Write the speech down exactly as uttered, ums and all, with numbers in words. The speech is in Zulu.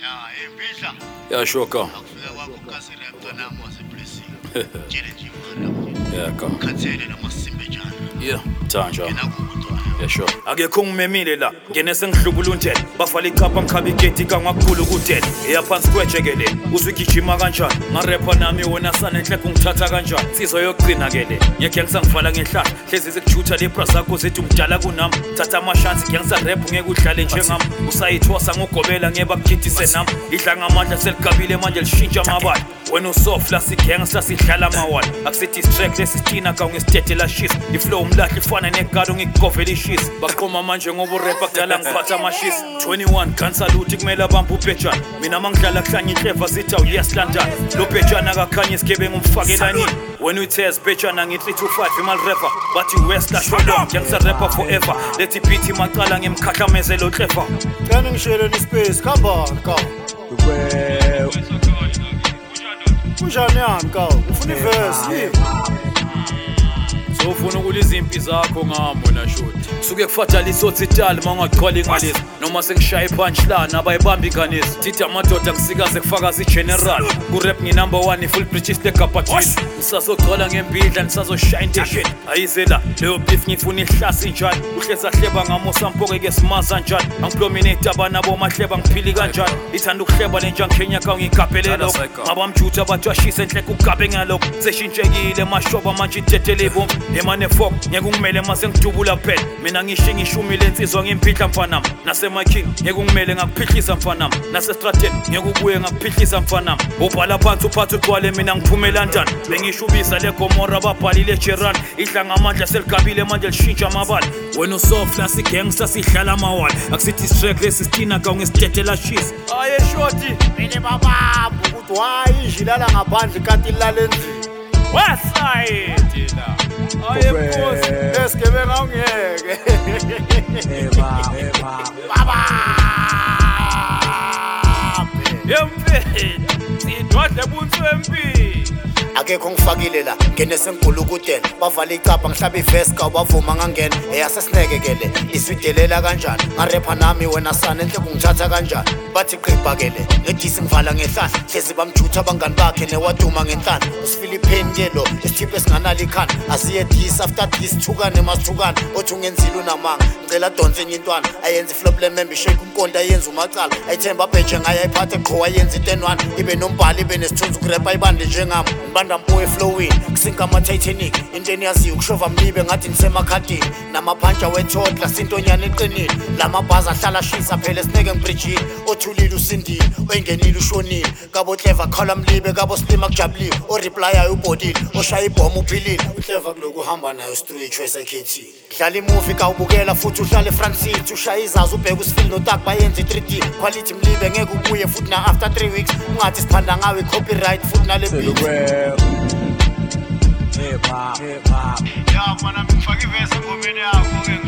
Yeah, sure, come. Yeah, come. Yeah, Tanja. Yeah, sure. Akekho ngimemile la ngene sengihlubula unthela bafala ichapha ngikhaba igeti kangakukhulu ukudela eyaphansi kwejekele uzwigijima kanjani ngarepa nami wona sanenhle kungithatha kanjani sizo yokugcina kele ngeke ngisangivala ngehlahla hlezi sekujutha lepra zakho zethu mdala kunami thatha amashansi ngiyangisarep ngeke udlale njengami usayithosa ngogobela ngeba kugidise nami idla ngamandla seligabile manje lishintsha amabala wena usofla sigenga sasihlala amawala akusithi track lesistina ka ungesithethe la shisa iflow umlahla ifana negado ngikugovela ishisa baqoma manje ngoba urepa kudala ngiphatha amashisa twenty-one gun salute kumele abambe ubhejana mina mangidlala kuhlanya inhleva sithi awu yes London lo bhejana akakhanya isigebengu umfakela nini when we tears bhejana ngi three two five imal rapper bathi west la show ngiyangisa rapper forever lethi beat imaqala ngemkhahlameze lo clever cana ngishele ni space khamba ka kunjani yami ka ufuna iverse ufuna ukuliza impi zakho ngamo na shoti suke kufathala isotitali mangaqhwala ingalisi noma sengishaya punchline abayibamba inganisi thithi amadoda ngisikaze kufakaza igeneral ku rap ngi number one full bridges le kapatisi ngisazogcola ngempidla nisazoshaya intention ayizela leyo beef ngifuna ihlasi njalo uhleza hleba ngamosampoke ke simaza njalo angiplominate abanabo mahleba ngiphili kanjani ithanda ukuhleba lenjang Kenya ka ngigabhelela ngabamjutha abathwashisa enhle kugabe ngalokho seshintshekile mashoba manje ithethele bombi emane fok ngeke ungimele mase ngidubula kuphela mina ngisho ngishumile insizwa ngimpihla mfanami nase my king ngeke ungimele ngakuphihlisa mfanami nase strategy ngeke ubuye ngakuphihlisa mfanami ubhala phansi uphathe ugcwale mina ngiphumela ntana bengishubisa le Gomora babhalile Geran idla ngamandla seligabile manje lishintsha amabala wena usofla sigangster sihlala amawala akusithi track lesistina ka ungesithethela shisa aye shoti mina babamba ukuthi hayi njilala ngaphandle kanti ilala endlini Westside la aye boss esigebenga ungeke eba eba baba yempe sidwadle buntswempi akekho ngifakile la ngene sengigula ukudela bavala icapha ngihlaba iverse ka bavuma ngangena eyasesinekekele iswidelela kanjani ngarepa nami wena sana enhle kungithatha kanjani bathi qhibhakele ngedisi ngivala ngehlahla hlezi bamjutha abangani bakhe newaduma ngenhlahla usiphilippine ke lo isithiphe singanala ikhanda asiye this after this thukane masithukane othi ungenzile unamanga ngicela donse enye intwana ayenza iflop le member shake umkonto ayenza umacala ayithemba bheje ngaye ayiphathe qhowa ayenza intenwana ibe nombhali ibe nesithunzi kurepa ibande njengami banda mpoe flowing kusinka ama Titanic inteni yaziyo kushova mlibe ngathi nisemakhadini namaphanja wethodla sintonyana eqinile lamabhaza ahlala shisa phela sineke ngibridgini othulile usindile oyengenile ushonile kabo clever khala mlibe kabo stima kujabuliwe o replyayo ubodile oshaya ibhomu uphilile uclever kuloku uhamba nayo street choice ekhethile dlala imovie ka ubukela futhi uhlale eFrankfurt ushaya izazi ubheka usifil notak bayenza i three D quality mlibe ngeke ubuye futhi na after three weeks ungathi siphanda ngawe copyright futhi nale beat hip hop hip hop ya mana ngifaka iverse ngomeni yakho